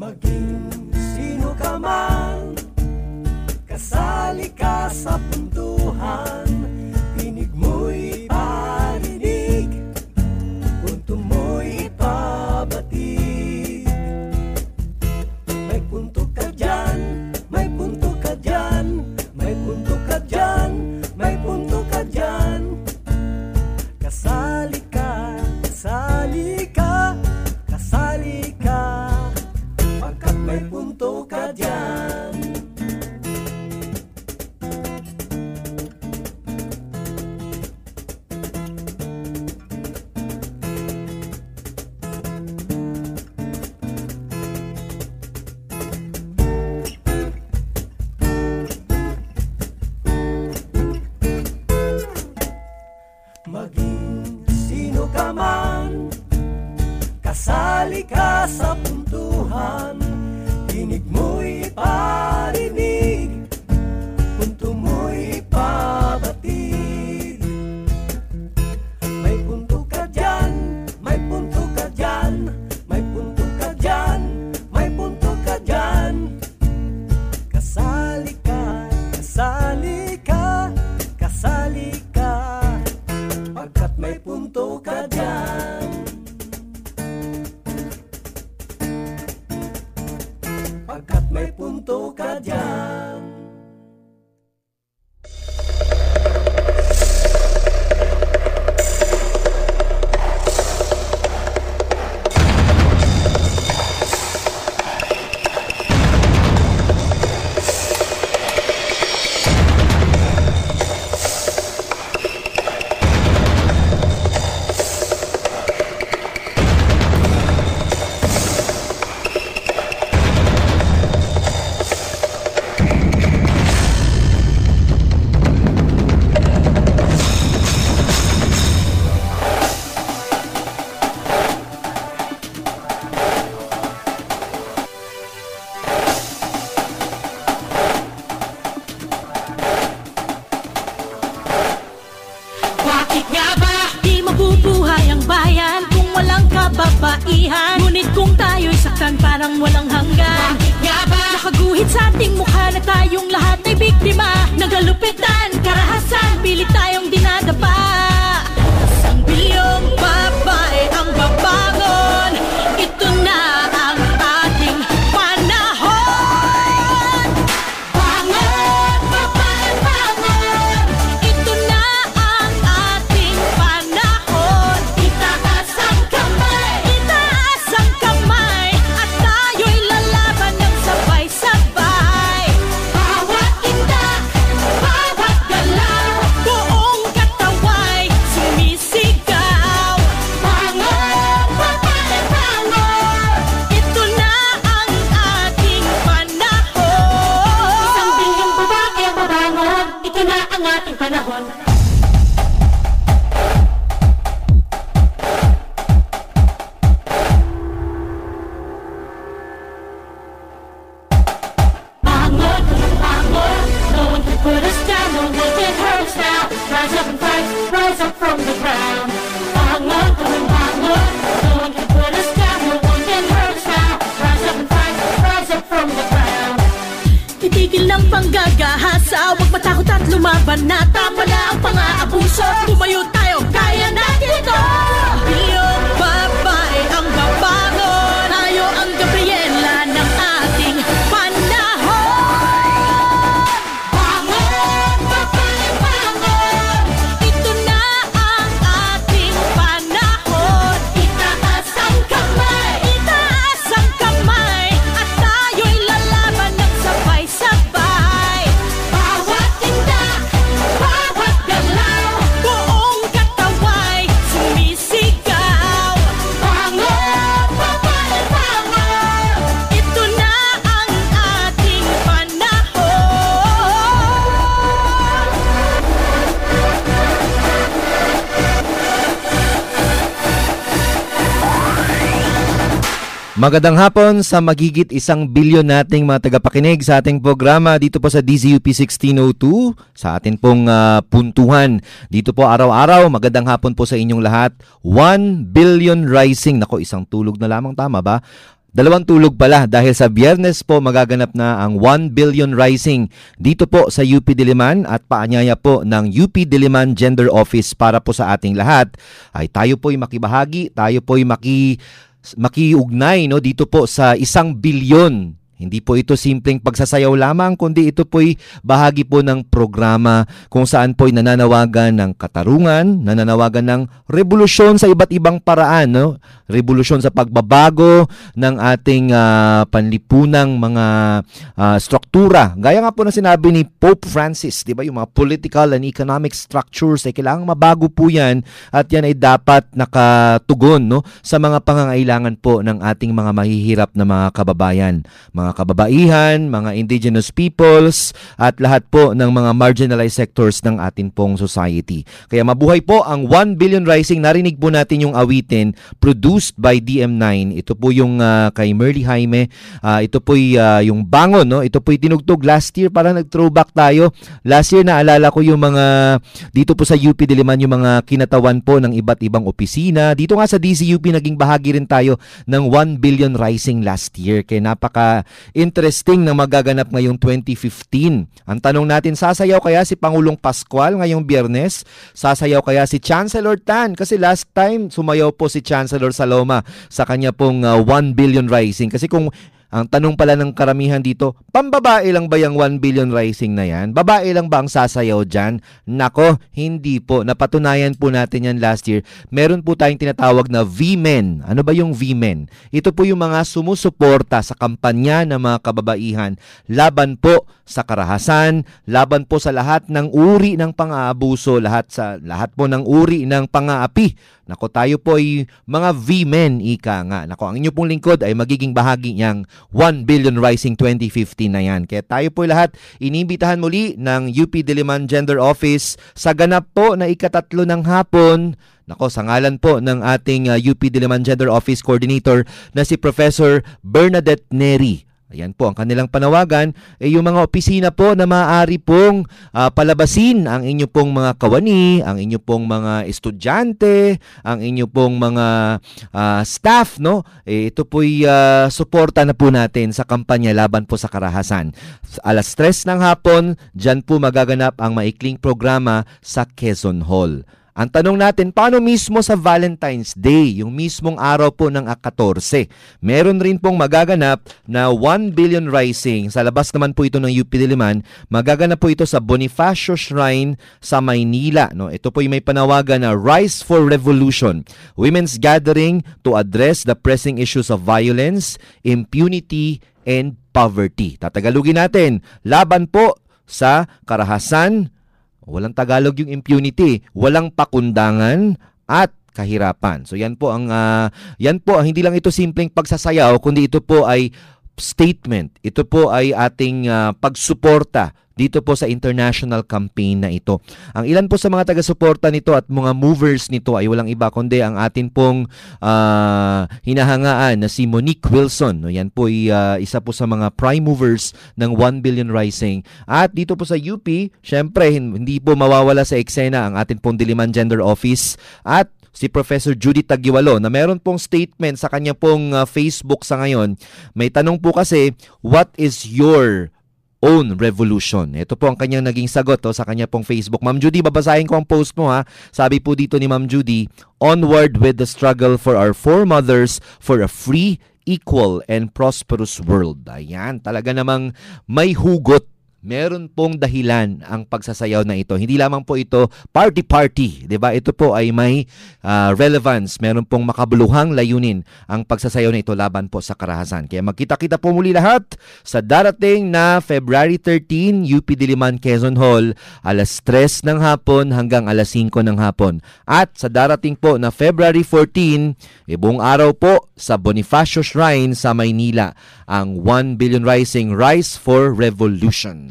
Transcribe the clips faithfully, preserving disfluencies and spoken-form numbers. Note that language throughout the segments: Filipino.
Maging sino ka man, kasali ka sa puntuhan. Tinig mo'y parinig, punto mo'y ipabatid. May punto ka dyan, may punto ka dyan, may punto ka dyan, may punto ka dyan. Kasali ka, kasali ka, kasali ka, pagkat may punto ka dyan. Maging sino ka man, kasali ka sa puntuhan. Tinig mo'y parinig, punto mo'y pabatid. May punto ka dyan, may punto ka dyan, may punto ka dyan, may punto ka dyan. Kasali ka, kasali ka, kasali ka, pagkat may punto ka dyan. Pagkat may punto ka dyan. Bakit nga ba di mabubuhay ang bayan kung walang kababaihan? Ngunit kung tayo'y saktan parang walang hanggan. Bakit nga ba nakaguhit sa ating mukha na tayong lahat ay biktima ng kalupitan, karahasan, pilit tayong dinadapa. Isang bilyong babae ang babangon, ito na ang ating panahon. Bangon, babae, bangon, ito na ang ating panahon. Itaas ang kamay, itaas ang kamay, at tayo'y lalaban ng sabay-sabay. Bawat indak, bawat galaw, buong kataway sumisigaw. Bangon, babae, bangon, ito na ang ating panahon. Isang bilyong babae ang babangon, ito na ang ating panahon. Bangon, bangon, no one can put us down, no one can hurt us now. Rise up and fight, rise up from the ground. Bangon, bangon, no one can put us down, no one can hurt us now. Rise up and fight, rise up from the ground. Titigil ng panggagahasa, huwag matakot at lumaban na. Tama na ang pang-aabuso, tumayo tayo, kaya natin ito. Bilyong babae ang babangon, tayo ang Gabriela ng ating panahon. Bangon, babae, bangon, ito na ang ating panahon. Itaas ang kamay, itaas ang kamay, at tayo'y lalaban ng sabay-sabay. Bawat tindak, bawat galaw, buong kataway sumisigaw. Bangon, babae, bangon, ito na ang ating panahon. Magandang hapon sa magigit isang bilyon nating mga tagapakinig sa ating programa dito po sa D Z U P sixteen oh two sa atin pong uh, puntuhan. Dito po araw-araw, magandang hapon po sa inyong lahat. one billion rising. Nako, isang tulog na lamang, tama ba? Dalawang tulog pala dahil sa Biyernes po magaganap na ang one billion Rising dito po sa U P Diliman at paanyaya po ng U P Diliman Gender Office para po sa ating lahat ay tayo po'y makibahagi, tayo po'y maki, makiugnay no, dito po sa isang bilyon. Hindi po ito simpleng pagsasayaw lamang, kundi ito po'y bahagi po ng programa kung saan po'y nananawagan ng katarungan, nananawagan ng revolusyon sa iba't ibang paraan, no? Revolusyon sa pagbabago ng ating uh, panlipunang mga uh, struktura. Gaya nga po na sinabi ni Pope Francis, di ba, yung mga political and economic structures ay kailangang mabago po yan at yan ay dapat nakatugon no, sa mga pangangailangan po ng ating mga mahihirap na mga kababayan. Mga kababaihan, mga indigenous peoples, at lahat po ng mga marginalized sectors ng atin pong society. Kaya mabuhay po ang one billion Rising. Narinig po natin yung awitin produced by D M nine. Ito po yung uh, kay Merly Jaime. Uh, ito po uh, yung Bangon. No? Ito po tinugtog last year. Parang nag-throwback tayo. Last year naalala ko yung mga dito po sa U P Diliman, yung mga kinatawan po ng iba't ibang opisina. Dito nga sa D Z U P naging bahagi rin tayo ng one billion Rising last year. Kaya napaka interesting na magaganap ngayong twenty fifteen. Ang tanong natin, sasayaw kaya si Pangulong Pascual ngayong Biyernes? Sasayaw kaya si Chancellor Tan? Kasi last time sumayaw po si Chancellor Saloma sa kanya pong uh, one billion Rising. Kasi kung ang tanong pala ng karamihan dito, pambabae lang ba yung one billion Rising na yan? Babae lang ba ang sasayaw dyan? Nako, hindi po. Napatunayan po natin yan last year. Meron po tayong tinatawag na V-Men. Ano ba yung V-Men? Ito po yung mga sumusuporta sa kampanya ng mga kababaihan laban po sa karahasan, laban po sa lahat ng uri ng pang-aabuso, lahat sa lahat po ng uri ng pang-aapi. Nako, tayo po ay mga V-Men, ika nga. Nako, ang inyo pong lingkod ay magiging bahagi niyang one billion Rising twenty fifteen na yan. Kaya tayo po lahat inimbitahan muli ng U P Diliman Gender Office sa ganap po na ikatatlo ng hapon. Nako, sa ngalan po ng ating uh, U P Diliman Gender Office Coordinator na si Professor Bernadette Neri. Ayan po ang kanilang panawagan, eh, yung mga opisina po na maaari pong uh, palabasin ang inyo pong mga kawani, ang inyo pong mga estudyante, ang inyo pong mga uh, staff, no? Eh, ito po'y uh, suporta na po natin sa kampanya laban po sa karahasan. Alas tres ng hapon, dyan po magaganap ang maikling programa sa Quezon Hall. Ang tanong natin, paano mismo sa Valentine's Day, yung mismong araw po ng fourteen? Meron rin pong magaganap na one billion Rising. Sa labas naman po ito ng U P Diliman, magaganap po ito sa Bonifacio Shrine sa Maynila. No? Ito po yung may panawagan na Rise for Revolution, Women's Gathering to address the pressing issues of violence, impunity, and poverty. Tatagalugin natin, laban po sa karahasan. Walang Tagalog yung impunity, walang pakundangan at kahirapan. So yan po ang uh, yan po hindi lang ito simpleng pagsasayaw, kundi ito po ay statement. Ito po ay ating uh, pagsuporta dito po sa international campaign na ito. Ang ilan po sa mga taga-suporta nito at mga movers nito ay walang iba kundi ang atin pong uh, hinahangaan na si Monique Wilson. No, yan po ay uh, isa po sa mga prime movers ng one billion Rising. At dito po sa U P, syempre hindi po mawawala sa eksena ang atin pong Diliman Gender Office at si Professor Judy Tagiwalo na meron pong statement sa kanya pong uh, Facebook sa ngayon. May tanong po kasi, what is your own revolution? Ito po ang kanyang naging sagot oh, sa kanya pong Facebook. Ma'am Judy, babasahin ko ang post mo ha. Sabi po dito ni Ma'am Judy, onward with the struggle for our foremothers for a free, equal, and prosperous world. Ayan, talaga namang may hugot. Meron pong dahilan ang pagsasayaw na ito. Hindi lamang po ito party-party, 'di ba? Ito po ay may uh, relevance. Meron pong makabuluhang layunin ang pagsasayaw na ito laban po sa karahasan. Kaya magkita-kita po muli lahat sa darating na February thirteen, U P Diliman, Quezon Hall, alas tres ng hapon hanggang alas singko ng hapon. At sa darating po na February fourteen, eh, buong araw po sa Bonifacio Shrine sa Maynila, ang one billion Rising, Rise for Revolution.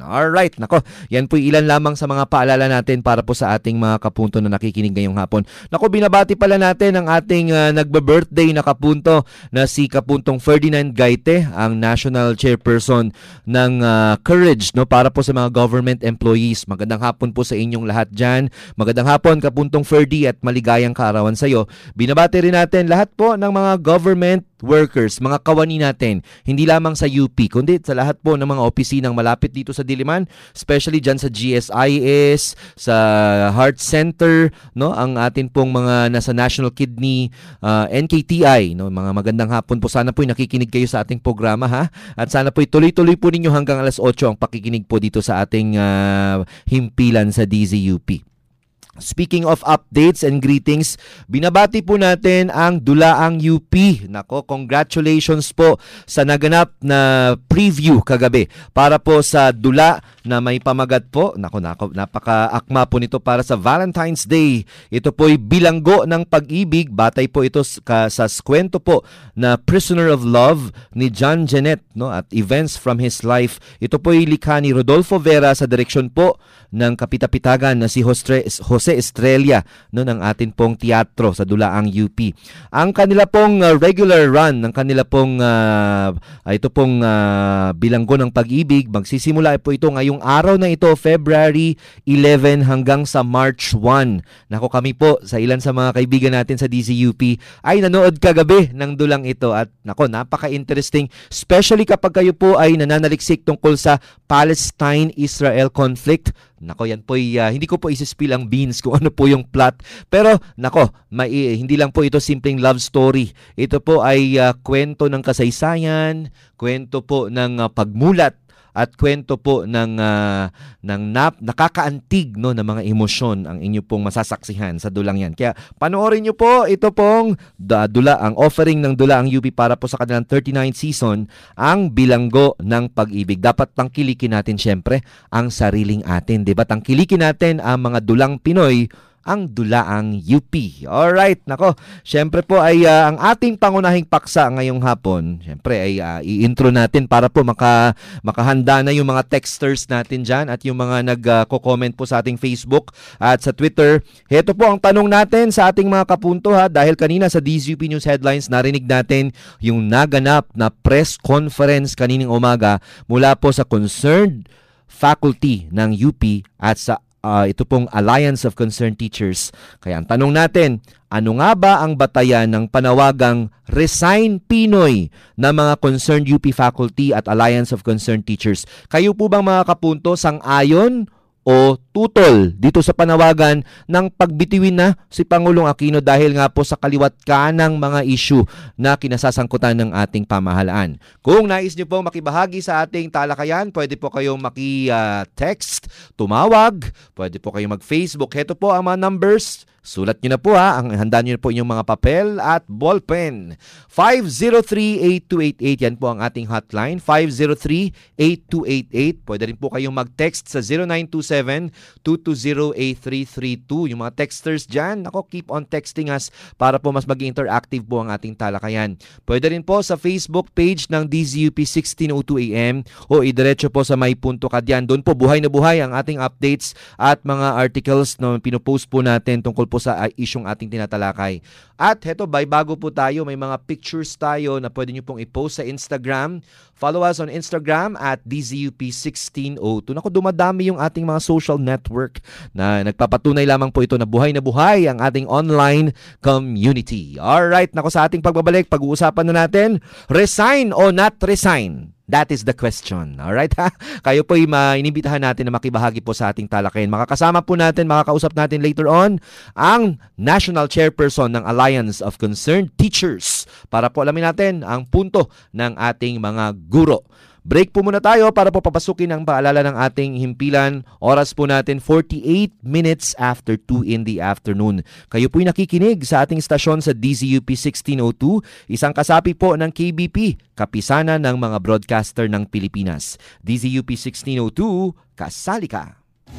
Alright, nako, yan po ilan lamang sa mga paalala natin para po sa ating mga kapunto na nakikinig ngayong hapon. Nako, binabati pala natin ang ating uh, nagbe-birthday na kapunto na si Kapuntong Ferdinand Gaite, ang National Chairperson ng uh, Courage, no, para po sa mga government employees. Magandang hapon po sa inyong lahat dyan. Magandang hapon, Kapuntong Ferdy, at maligayang kaarawan sa iyo. Binabati rin natin lahat po ng mga government workers, mga kawani natin, hindi lamang sa U P, kundi sa lahat po ng mga opisinang malapit dito sa Diliman, especially dyan sa G S I S, sa Heart Center, no, ang atin pong mga nasa National Kidney, uh, N K T I, no, mga magandang hapon po. Sana po nakikinig kayo sa ating programa, ha, at sana po tuloy-tuloy po ninyo hanggang alas otso ang pakikinig po dito sa ating uh, himpilan sa D Z U P. Speaking of updates and greetings, binabati po natin ang Dulaang U P. Nako, congratulations po sa naganap na preview kagabi para po sa Dula na may pamagat po. Nako, nako, napaka-akma po nito para sa Valentine's Day. Ito po'y bilanggo ng pag-ibig. Batay po ito sa, sa kwento po na Prisoner of Love ni John Genet, no, at events from his life. Ito po'y likha ni Rodolfo Vera sa direksyon po ng kapitapitagan na si Jose, Jose Estrella, no, ng atin pong teatro sa Dulaang U P. Ang kanila pong uh, regular run, ng kanila pong uh, ito pong uh, bilanggo ng pag-ibig, magsisimula po ito ngayong araw na ito, February eleven hanggang sa March one. Nako, kami po sa ilan sa mga kaibigan natin sa D Z U P ay nanood kagabi ng dulang ito at nako, napaka-interesting, especially kapag kayo po ay nananaliksik tungkol sa Palestine-Israel conflict. Nako, yan po, uh, hindi ko po isi-spill ang beans kung ano po yung plot. Pero, nako, may, hindi lang po ito simpleng love story. Ito po ay uh, kwento ng kasaysayan, kwento po ng uh, pagmulat, at kwento po ng, uh, ng nap, nakakaantig, no, ng mga emosyon ang inyo pong masasaksihan sa dulang yan. Kaya panoorin nyo po ito pong da, dula, ang offering ng Dulaang U P para po sa kanilang thirty-ninth season, ang bilanggo ng pag-ibig. Dapat tangkilikin natin syempre ang sariling atin. Diba? Tangkilikin natin ang mga dulang Pinoy, ang Dulaang U P. Alright, nako. Syempre po ay uh, ang ating pangunahing paksa ngayong hapon, syempre ay uh, i-intro natin para po maka, makahanda na yung mga texters natin dyan at yung mga nag-comment uh, po sa ating Facebook at sa Twitter. Heto po ang tanong natin sa ating mga kapunto, ha, dahil kanina sa D Z U P News Headlines narinig natin yung naganap na press conference kaninang umaga mula po sa concerned faculty ng U P at sa Uh, ito pong Alliance of Concerned Teachers. Kaya ang tanong natin, ano nga ba ang batayan ng panawagang Resign Pinoy na mga Concerned U P Faculty at Alliance of Concerned Teachers? Kayo po bang mga kapunto sang-ayon o tutol dito sa panawagan ng pagbitiwin na si Pangulong Aquino dahil nga po sa kaliwat kanang mga issue na kinasasangkutan ng ating pamahalaan? Kung nais niyo pong makibahagi sa ating talakayan, pwede po kayong maki-text, tumawag, pwede po kayong mag-Facebook. Heto po ang mga numbers. Sulat nyo na po, ha. Ang handa nyo na po inyong mga papel at ballpen. five zero three, eight two eight eight. Yan po ang ating hotline. five zero three, eight two eight eight. Pwede rin po kayong mag-text sa zero nine two seven, two two zero, eight three three two. Yung mga texters dyan, ako, keep on texting us para po mas maging interactive po ang ating talakayan. Pwede rin po sa Facebook page ng D Z U P sixteen oh two A M o idiretso po sa May Punto Ka Diyan. Doon po buhay na buhay ang ating updates at mga articles na pinopost po natin tungkol po sa isyong ating tinatalakay. At heto, by bago po tayo, may mga pictures tayo na pwede nyo pong i-post sa Instagram. Follow us on Instagram at D Z U P sixteen oh two. Naku, dumadami yung ating mga social network na nagpapatunay lamang po ito na buhay na buhay ang ating online community. Alright, naku, sa ating pagbabalik, pag-uusapan na natin, resign o not resign? That is the question. Alright, ha? Kayo po ay mainibitahan natin na makibahagi po sa ating talakayan. Makakasama po natin, makakausap natin later on ang National Chairperson ng Alliance of Concerned Teachers para po alamin natin ang punto ng ating mga guro. Break po muna tayo para po papasukin ang paalala ng ating himpilan. Oras po natin forty-eight minutes after two in the afternoon. Kayo po'y nakikinig sa ating stasyon sa D Z U P sixteen oh two, isang kasapi po ng K B P, kapisanan ng mga broadcaster ng Pilipinas. D Z U P sixteen oh two, kasali ka!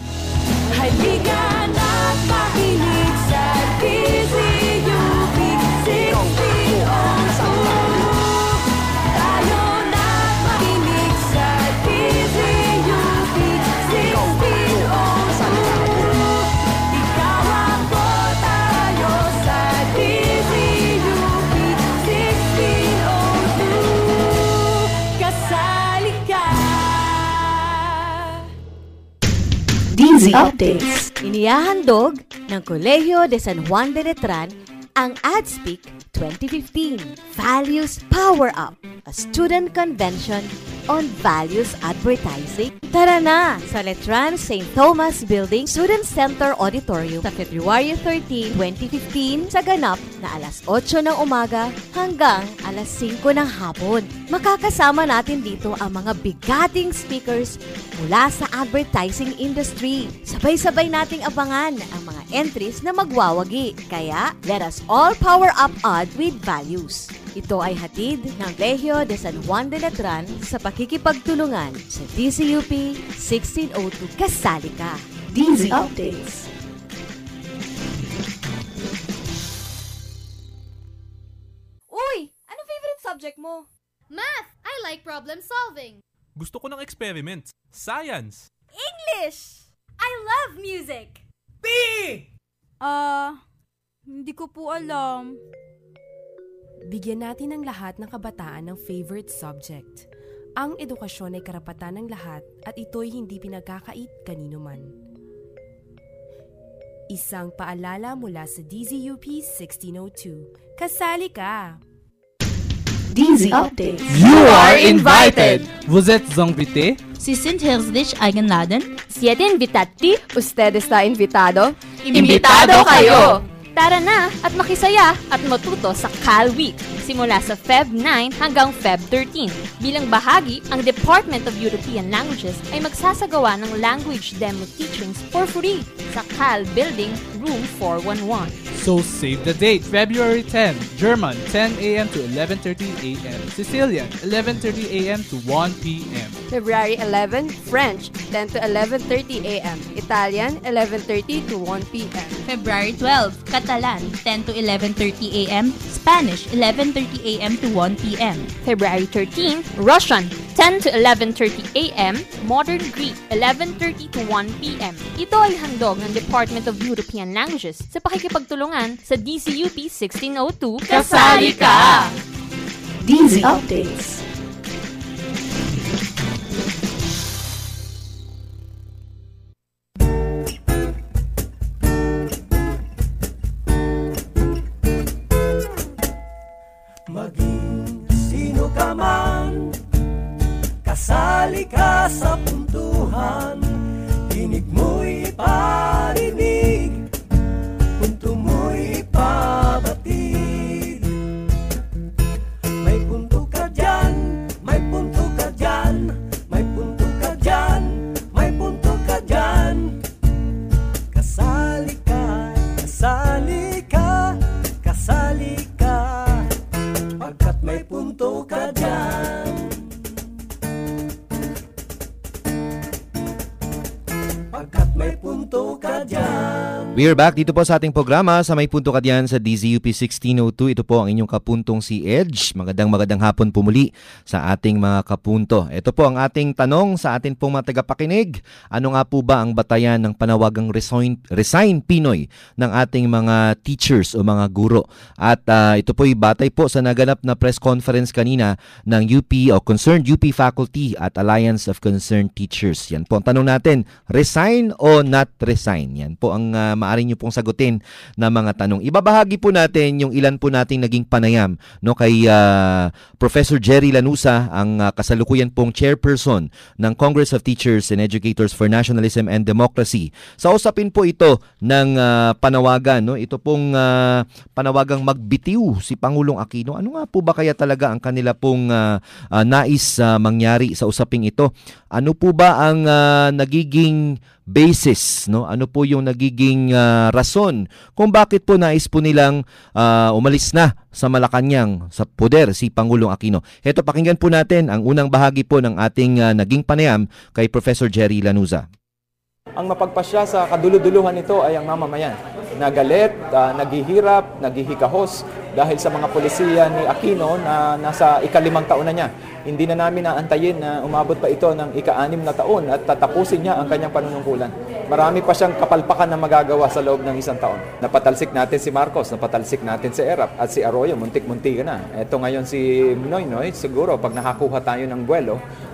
Halika na makinig sa D Z U P sixteen oh two. Tayo na makinig sa D Z U P D Z Updates. Inihahandog ng Colegio de San Juan de Letran ang AdSpeak twenty fifteen Values Power Up, a student convention on values advertising. Tara na sa Letran Saint Thomas Building Student Center Auditorium sa February thirteenth, twenty fifteen sa ganap na alas otso ng umaga hanggang alas singko ng hapon. Makakasama natin dito ang mga bigating speakers mula sa advertising industry. Sabay-sabay nating abangan ang mga entries na magwawagi. Kaya, let us all power up ad with values. Ito ay hatid ng Colegio de San Juan de Letran sa pakikipagtulungan sa D Z U P sixteen oh two. Kasali ka! D Z Updates. Uy! Anong favorite subject mo? Math! I like problem solving. Gusto ko ng experiments. Science. English! I love music! P! Ah, hindi ko po alam. Bigyan natin ang lahat ng kabataan ng favorite subject. Ang edukasyon ay karapatan ng lahat at ito'y hindi pinagkakait kanino man. Isang paalala mula sa D Z U P sixteen oh two. Kasali ka! D Z Updates. You are invited! Vous êtes invité? Sie sind herzlich eingeladen. Siete invitati? Usted está invitado? Imbitado kayo! Tara na at makisaya at matuto sa Cal Week simula sa February ninth hanggang February thirteenth. Bilang bahagi, ang Department of European Languages ay magsasagawa ng language demo teachings for free sa Cal Building, Room four one one. So save the date, February tenth, German, ten a m to eleven thirty a m Sicilian, eleven thirty a m to one p m February eleventh, French, ten to eleven thirty a m Italian, eleven thirty to one p m February twelfth, Catalan, ten to eleven thirty a m Spanish, eleven thirty a m to one p m February thirteenth, Russian, ten to eleven thirty a m Modern Greek, eleven thirty to one p m Ito ay handog ng Department of European Languages sa pakikipagtulungan sa D Z U P sixteen oh two. Kasali ka! D Z Updates. Maging sino ka man, kasali ka sa puntuhan. Tinig mo'y iparinig, punto mo'y ipabatid. May punto ka dyan, may punto ka dyan, may punto ka dyan, may punto ka dyan. Kasali ka, kasali ka, kasali ka, pagkat may punto ka dyan. Pagkat may punto ka dyan. We're back dito po sa ating programa sa May Punto Ka Diyan sa D Z U P sixteen oh two. Ito po ang inyong kapuntong si Edge. Magandang magandang hapon po muli sa ating mga kapunto. Ito po ang ating tanong sa atin pong mga tagapakinig. Ano nga po ba ang batayan ng panawagang Resign, Resign Pinoy ng ating mga teachers o mga guro? At uh, ito po ay batay po sa naganap na press conference kanina ng U P o Concerned U P Faculty at Alliance of Concerned Teachers. Yan po ang tanong natin. Resign o not resign? Yan po ang uh, maaari nyo pong sagutin na mga tanong. Ibabahagi po natin yung ilan po nating naging panayam no, kay uh, Professor Jerry Lanusa, ang uh, kasalukuyan pong chairperson ng Congress of Teachers and Educators for Nationalism and Democracy. Sa usapin po ito ng uh, panawagan, no, ito pong uh, panawagang magbitiw si Pangulong Aquino. Ano nga po ba kaya talaga ang kanila pong uh, uh, nais uh, mangyari sa usaping ito? Ano po ba ang uh, nagiging basis, no? Ano po yung nagiging uh, rason kung bakit po nais po nilang uh, umalis na sa Malacanang sa poder si Pangulong Aquino? Heto, pakinggan po natin ang unang bahagi po ng ating uh, naging panayam kay Professor Jerry Lanusa. Ang mapagpasya sa kaduluduluhan nito ay ang mamamayan. Nagalit, uh, naghihirap, naghihikahos dahil sa mga polisiya ni Aquino na nasa ikalimang taon na niya. Hindi na namin naantayin na umabot pa ito ng ika-anim na taon at tatapusin niya ang kanyang panunungkulan. Marami pa siyang kapalpakan na magagawa sa loob ng isang taon. Napatalsik natin si Marcos, napatalsik natin si Erap at si Arroyo, muntik-muntik na. Ito ngayon si Noynoy, siguro pag nakakuha tayo ng buwelo,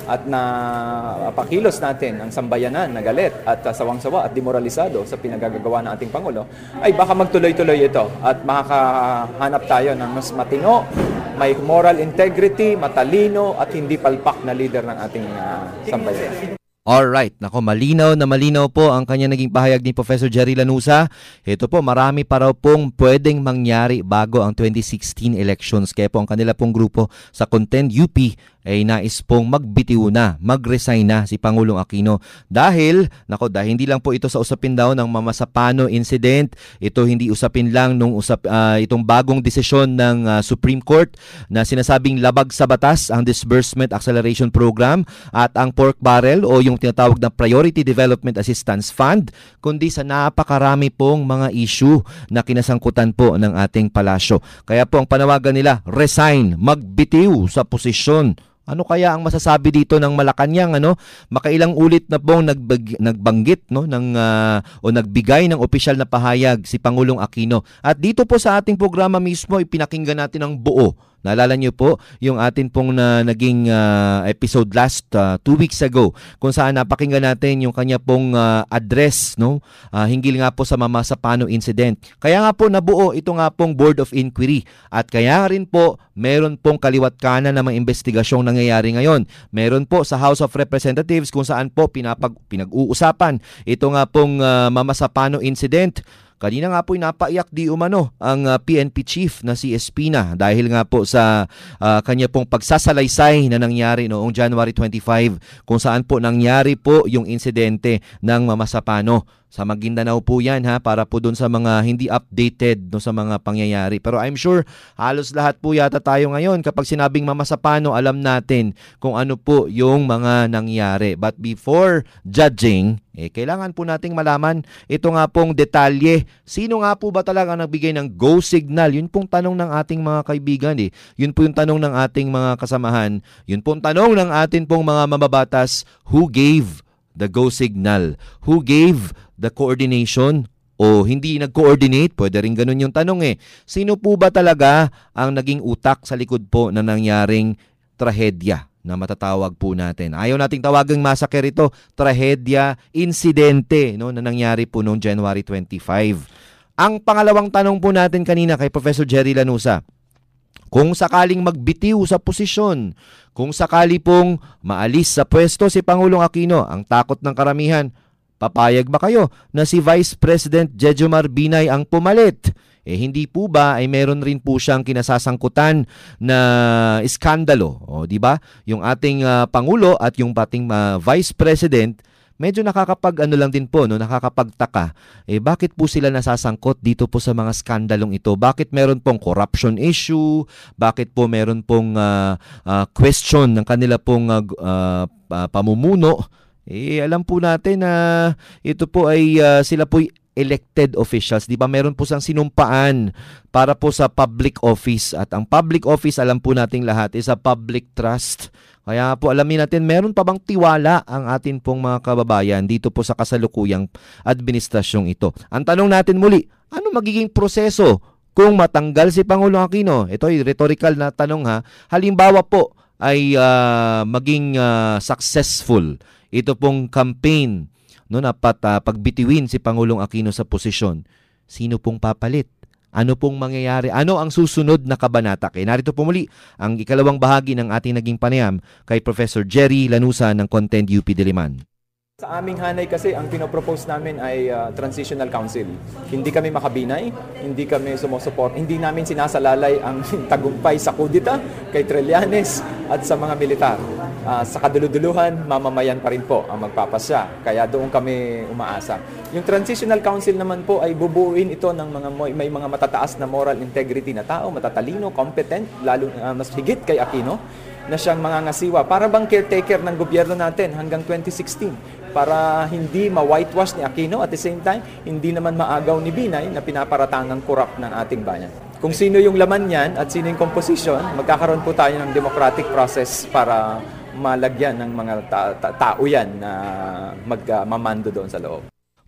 at na pakilos natin ang sambayanan na galit at uh, sawang-sawa at demoralisado sa pinagagagawa ng ating Pangulo, ay baka magtuloy-tuloy ito at makakahanap tayo ng mas matino, may moral integrity, matalino at hindi palpak na leader ng ating uh, sambayanan. Alright, nako, malinaw na malinaw po ang kanya naging pahayag ni Professor Jerry Lanusa. Ito po, marami pa raw pong pwedeng mangyari bago ang twenty sixteen elections. Kaya po ang kanila pong grupo sa Contend U P ay nais pong magbitiw na, mag-resign na si Pangulong Aquino. Dahil, nako, dahil hindi lang po ito sa usapin daw ng Mamasapano incident, ito hindi usapin lang nung usap, uh, itong bagong desisyon ng uh, Supreme Court na sinasabing labag sa batas ang Disbursement Acceleration Program at ang pork barrel o yung tinatawag na Priority Development Assistance Fund, kundi sa napakarami pong mga issue na kinasangkutan po ng ating palasyo. Kaya po ang panawagan nila, resign, magbitiw sa posisyon. Ano kaya ang masasabi dito ng Malacanang, ano? Makailang ulit na pong nagbag, nagbanggit no ng uh, o nagbigay ng opisyal na pahayag si Pangulong Aquino. At dito po sa ating programa mismo ipinakinggan natin ang buo. Naalala niyo po yung atin pong na, naging uh, episode last uh, two weeks ago kung saan napakinggan natin yung kanya pong uh, address, no? Uh, hinggil nga po sa Mamasapano incident. Kaya nga po nabuo ito nga pong Board of Inquiry at kaya rin po meron pong kaliwat kanan na mga investigasyong nangyayari ngayon. Meron po sa House of Representatives kung saan po pinapag, pinag-uusapan ito nga pong uh, Mamasapano incident. Kanina nga po napaiyak di umano ang uh, P N P chief na si Espina dahil nga po sa uh, kanya pong pagsasalaysay na nangyari noong January twenty-five kung saan po nangyari po yung insidente ng Mamasapano. Sa Maguindanao po yan ha, para po dun sa mga hindi updated no, sa mga pangyayari. Pero I'm sure halos lahat po yata tayo ngayon kapag sinabing Mamasapano, alam natin kung ano po yung mga nangyari. But before judging, eh, kailangan po nating malaman ito nga pong detalye. Sino nga po ba talaga nagbigay ng go signal? Yun pong tanong ng ating mga kaibigan eh. Yun po yung tanong ng ating mga kasamahan. Yun pong tanong ng ating pong mga mababatas. Who gave the go signal? Who gave the coordination? O hindi nag-coordinate? Pwede rin ganun yung tanong eh. Sino po ba talaga ang naging utak sa likod po na nangyaring trahedya na matatawag po natin? Ayaw nating tawagang massacre ito, trahedya, insidente no, na nangyari po noong January twenty-five. Ang pangalawang tanong po natin kanina kay Professor Jerry Lanusa, kung sakaling magbitiw sa posisyon, kung sakali pong maalis sa pwesto si Pangulong Aquino, ang takot ng karamihan, papayag ba kayo na si Vice President Jejomar Binay ang pumalit? Eh hindi po ba ay meron rin po siyang kinasasangkutan na iskandalo, o di ba? Yung ating uh, pangulo at yung ating uh, Vice President, medyo nakakapag ano lang din po, no, nakakapagtaka. Eh bakit po sila nasasangkot dito po sa mga skandalong ito? Bakit meron pong corruption issue? Bakit po meron pong uh, uh, question ng kanila pong uh, uh, pamumuno? Eh alam po natin na uh, ito po ay uh, sila po elected officials, di ba? Meron po sang sinumpaan para po sa public office at ang public office, alam po nating lahat, is a public trust. Kaya po alamin natin, meron pa bang tiwala ang atin pong mga kababayan dito po sa kasalukuyang administrasyong ito? Ang tanong natin muli, ano magiging proseso kung matanggal si Pangulong Aquino? Ito ay rhetorical na tanong ha. Halimbawa po ay uh, maging uh, successful ito pong campaign no, na pat, uh, pagbitiwin si Pangulong Aquino sa posisyon. Sino pong papalit? Ano pong mangyayari? Ano ang susunod na kabanata? Kaya narito po muli ang ikalawang bahagi ng ating naging panayam kay Professor Jerry Lanusa ng Contend U P Diliman. Sa aming hanay kasi, ang pinopropose namin ay uh, Transitional Council. Hindi kami makabinay, hindi kami sumusuport, hindi namin sinasalalay ang tagumpay sa kudita kay Trillanes at sa mga militar. Uh, sa kaduluduluhan, mamamayan pa rin po ang magpapasya. Kaya doon kami umaasa. Yung Transitional Council naman po ay bubuuin ito ng mga may mga matataas na moral integrity na tao, matatalino, competent, lalo uh, mas higit kay Aquino, na siyang mangangasiwa. Para bang caretaker ng gobyerno natin hanggang twenty sixteen. Para hindi ma-whitewash ni Aquino at the same time, hindi naman maagaw ni Binay na pinaparatangang corrupt ng ating bayan. Kung sino yung laman niyan at sino yung composition, magkakaroon po tayo ng democratic process para malagyan ng mga ta- ta- tao yan na magmamando uh, doon sa loob.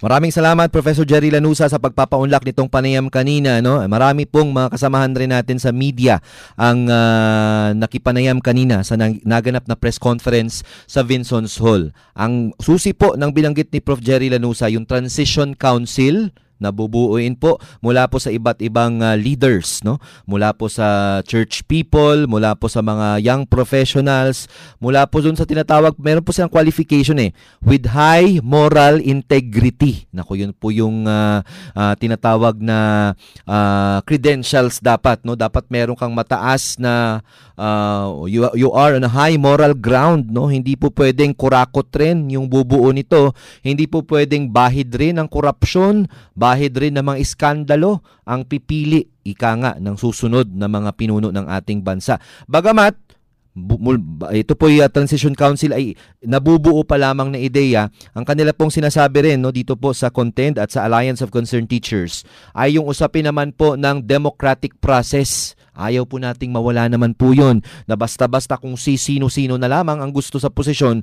Maraming salamat Professor Jerry Lanusa sa pagpapaunlak nitong panayam kanina, no? Marami pong mga kasamahan rin natin sa media ang uh, nakipanayam kanina sa naganap na press conference sa Vinson's Hall. Ang susi po ng binanggit ni Prof Jerry Lanusa, yung Transition Council na bubuuin po mula po sa iba't ibang uh, leaders, no? Mula po sa church people, mula po sa mga young professionals, mula po dun sa tinatawag, meron po silang qualification eh, with high moral integrity. Naku, yun po yung uh, uh, tinatawag na uh, credentials dapat, no? Dapat meron kang mataas na uh, you, you are on a high moral ground, no? Hindi po pwedeng kurakot rin yung bubuo nito. Hindi po pwedeng bahid rin ang korupsyon, bahid rin ng mga iskandalo ang pipili, ika nga, ng susunod na mga pinuno ng ating bansa. Bagamat, ito po yung Transition Council ay nabubuo pa lamang na ideya, ang kanila pong sinasabi rin, no, dito po sa Contend at sa Alliance of Concerned Teachers ay yung usapin naman po ng democratic process. Ayaw po nating mawala naman po yun, na basta-basta kung si sino-sino na lamang ang gusto sa posisyon,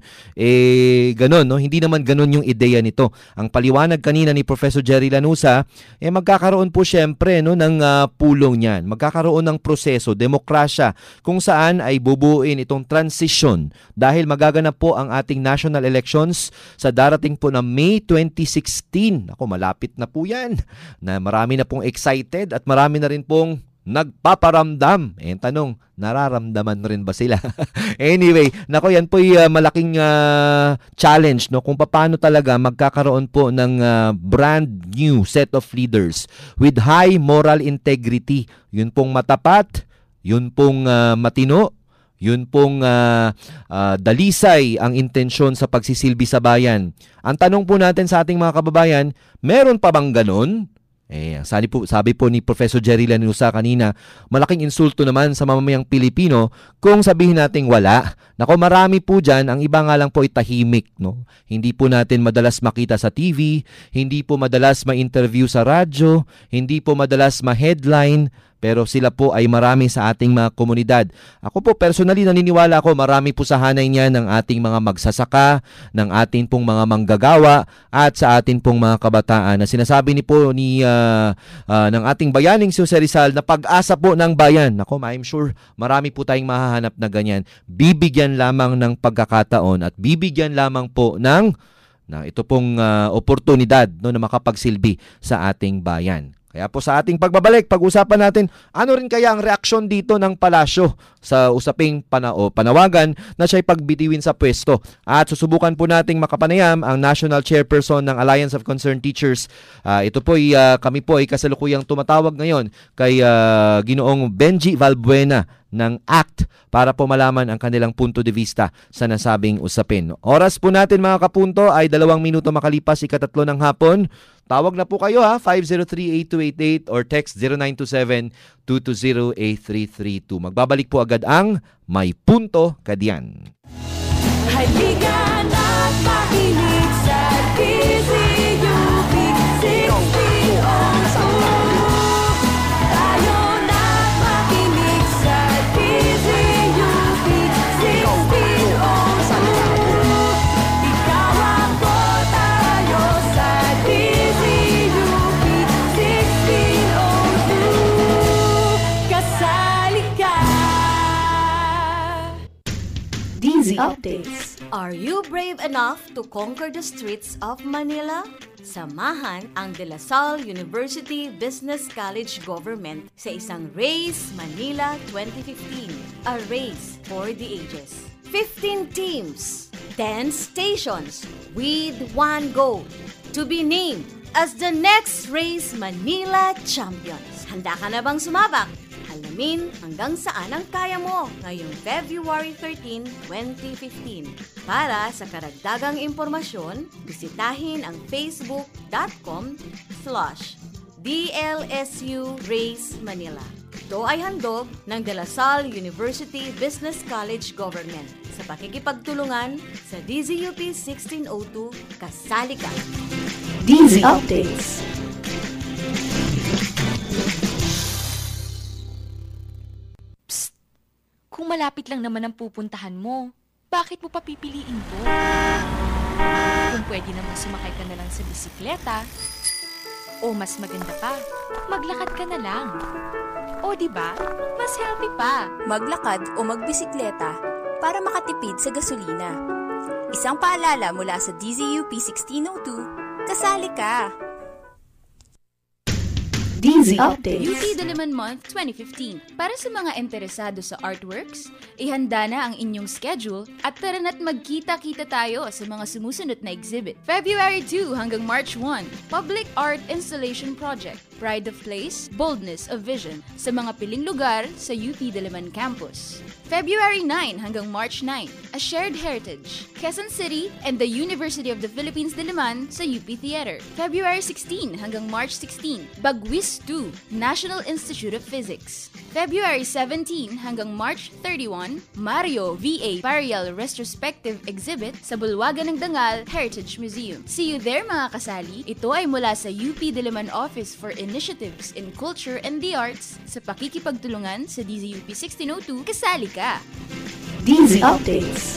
eh ganun, no? Hindi naman ganun yung ideya nito. Ang paliwanag kanina ni Professor Jerry Lanusa, eh magkakaroon po syempre, no, ng uh, pulong niyan. Magkakaroon ng proseso, demokrasya, kung saan ay bubuuin itong transition dahil magaganap po ang ating national elections sa darating po na May twenty sixteen. Ako, malapit na po yan. Na marami na pong excited at marami na rin pong nagpaparamdam. Eh, tanong, nararamdaman rin ba sila? Anyway, nako, yan po yung uh, malaking uh, challenge, no, kung paano talaga magkakaroon po ng uh, brand new set of leaders with high moral integrity. Yun pong matapat, yun pong uh, matino, yun pong uh, uh, dalisay ang intensyon sa pagsisilbi sa bayan. Ang tanong po natin sa ating mga kababayan, meron pa bang ganun? Eh, sabi po, sabi po ni Professor Jerry Lanusa kanina, malaking insulto naman sa mamamayang Pilipino kung sabihin nating wala. Nako, marami po dyan, ang iba nga lang po ay tahimik, no? Hindi po natin madalas makita sa T V, hindi po madalas ma-interview sa radyo, hindi po madalas ma-headline, pero sila po ay marami sa ating mga komunidad. Ako po personally naniniwala ako, marami po sa hanay niya ng ating mga magsasaka, ng ating pong mga manggagawa at sa ating pong mga kabataan na sinasabi ni po ni uh, uh, ng ating bayaning si Jose Rizal na pag-asa po ng bayan. Ako, I'm sure marami po tayong mahahanap na ganyan. Bibigyan lamang ng pagkakataon at bibigyan lamang po ng na ito pong uh, oportunidad, no, na makapagsilbi sa ating bayan. Kaya po sa ating pagbabalik, pag-usapan natin ano rin kaya ang reaksyon dito ng palasyo sa usaping pana o panawagan na siya'y pagbitiwin sa pwesto. At susubukan po nating makapanayam ang National Chairperson ng Alliance of Concerned Teachers. Uh, ito po, uh, kami po ay kasalukuyang tumatawag ngayon kay uh, Ginoong Benji Valbuena ng A C T para po malaman ang kanilang punto de vista sa nasabing usapin. Oras po natin mga kapunto ay dalawang minuto makalipas ikatatlo ng hapon. Tawag na po kayo ha, five zero three, eight two eight eight or text zero nine two seven, two two zero, eight three three two. Magbabalik po agad ang May Punto Ka Diyan. Halika na't makinig sa D Z U P sixteen oh two. Tayo na't makinig sa D Z U P sixteen oh two. Ikaw ako, tayo sa D Z U P sixteen oh two. Kasali ka. D Z Updates. Are you brave enough to conquer the streets of Manila? Samahan ang De La Salle University Business College Government sa isang Race Manila twenty fifteen, a race for the ages. fifteen teams, ten stations with one goal, to be named as the next Race Manila Champions. Handa ka na bang sumabak? Alamin hanggang saan ang kaya mo ngayong February thirteenth, twenty fifteen. Para sa karagdagang impormasyon, bisitahin ang facebook.com slash DLSU Race Manila. Ito ay handog ng De La Salle University Business College Government sa pakikipagtulungan sa D Z U P sixteen oh two. Kasali ka! D Z Updates. Kung malapit lang naman ang pupuntahan mo, bakit mo pa pipiliin to? Kung pwede naman sumakay ka na lang sa bisikleta, o mas maganda pa, maglakad ka na lang. O di ba? Mas healthy pa. Maglakad o magbisikleta para makatipid sa gasolina. Isang paalala mula sa D Z U P sixteen oh two, kasali ka! D Z Updates. U P Diliman Month twenty fifteen. Para sa mga interesado sa artworks, ihanda na ang inyong schedule at tara na't magkita-kita tayo sa mga sumusunod na exhibit. February two hanggang March one, Public Art Installation Project, Pride of Place, Boldness of Vision sa mga piling lugar sa U P Diliman Campus. February nine hanggang March nine, A Shared Heritage, Quezon City and the University of the Philippines Diliman sa U P Theater. February sixteen hanggang March sixteen, Bagwis two, National Institute of Physics. February seventeen hanggang March thirty-one, Mario V A Parial Retrospective Exhibit sa Bulwagan ng Dangal Heritage Museum. See you there mga kasali. Ito ay mula sa U P Diliman Office for Initiatives in Culture and the Arts sa pakikipagtulungan sa D Z U P sixteen oh two. Kasali ka! D Z Updates.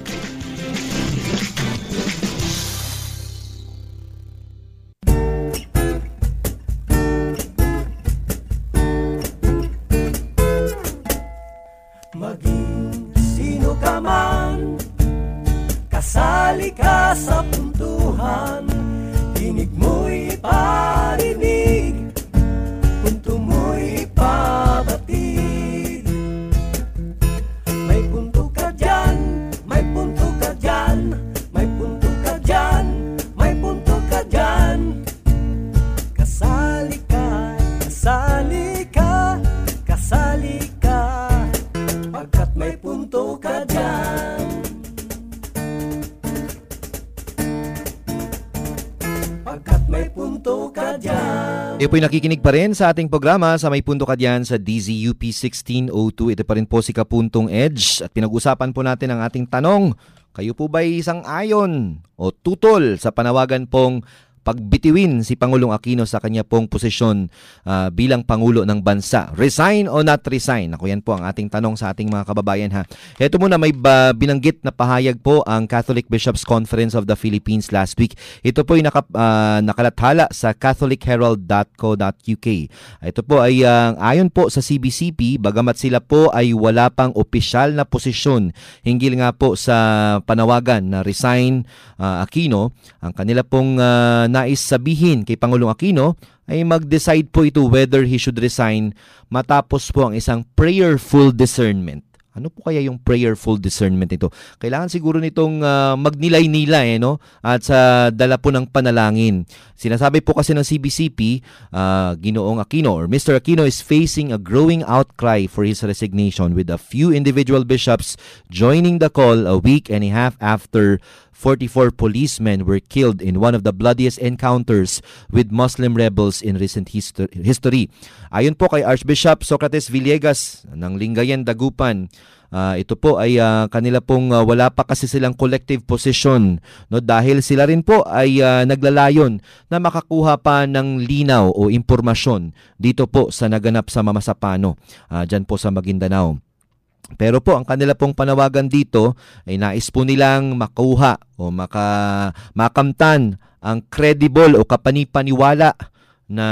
Maging sino ka man, kasali ka sa puntuhan. Tinig mo'y parinig, punto mo'y pabatid. May punto ka dyan, may punto ka dyan, may punto ka dyan, may punto ka dyan. Kasali ka, kasali ka, kasali ka, pagkat may punto ka dyan. Pagkat may punto ka dyan. Kayo po'y nakikinig pa rin sa ating programa sa May Punto Ka Dyan sa D Z U P sixteen oh two. Ito pa rin po si Kapuntong Edge at pinag-usapan po natin ang ating tanong. Kayo po ba'y isang ayon o tutol sa panawagan pong pagbitiwin si Pangulong Aquino sa kanya pong posisyon uh, bilang Pangulo ng Bansa? Resign o not resign? Ako, yan po ang ating tanong sa ating mga kababayan ha. Ito muna, may uh, binanggit na pahayag po ang Catholic Bishops Conference of the Philippines last week. Ito po ay naka, uh, nakalathala sa catholic herald dot co dot u k. Ito po ay uh, ayon po sa C B C P, bagamat sila po ay wala pang opisyal na posisyon hinggil nga po sa panawagan na resign uh, Aquino, ang kanila pong uh, nais sabihin kay Pangulong Aquino ay mag-decide po ito whether he should resign matapos po ang isang prayerful discernment. Ano po kaya yung prayerful discernment nito? Kailangan siguro nitong uh, magnilay-nilay, eh, no? At sa dala po ng panalangin. Sinasabi po kasi ng C B C P, uh, Ginoong Aquino or Mister Aquino is facing a growing outcry for his resignation, with a few individual bishops joining the call a week and a half after forty-four policemen were killed in one of the bloodiest encounters with Muslim rebels in recent history. Ayon po kay Archbishop Socrates Villegas ng Lingayen, Dagupan, uh, ito po ay uh, kanila pong uh, wala pa kasi silang collective position, no, dahil sila rin po ay uh, naglalayon na makakuha pa ng linaw o impormasyon dito po sa naganap sa Mamasapano, uh, dyan po sa Maguindanao. Pero po, ang kanila pong panawagan dito ay nais po nilang makuha o maka, makamtan ang credible o kapanipaniwala na,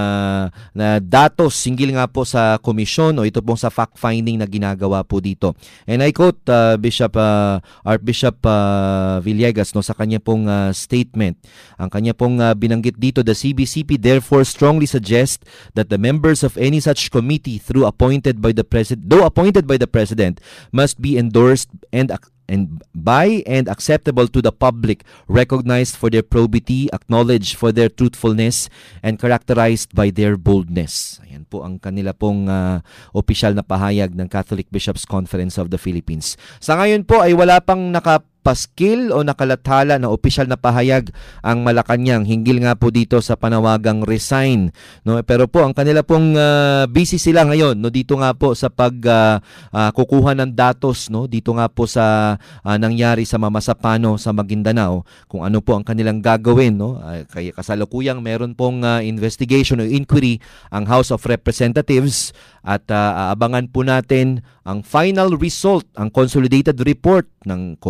na datos singgil nga po sa komisyon o ito pong sa fact-finding na ginagawa po dito. And I quote uh, Bishop uh, Archbishop uh, Villegas, no, sa kanya pong uh, statement. Ang kanya pong uh, binanggit dito, the C B C P therefore strongly suggests that the members of any such committee through appointed by the president, though appointed by the president, must be endorsed and and by and acceptable to the public, recognized for their probity, acknowledged for their truthfulness, and characterized by their boldness. Ayan po ang kanila pong uh, opisyal na pahayag ng Catholic Bishops Conference of the Philippines. Sa ngayon po ay wala pang naka paskil o nakalathala na opisyal na pahayag ang Malacanang hinggil nga po dito sa panawagang resign, no? Pero po ang kanila pong uh, busy sila ngayon, no, dito nga po sa pag uh, uh, kukuha ng datos, no, dito nga po sa uh, nangyari sa Mamasapano sa Maguindanao, kung ano po ang kanilang gagawin, no? Uh, kaya kasalukuyang meron pong uh, investigation o inquiry ang House of Representatives at uh, aabangan po natin ang final result, ang consolidated report ng Kongreso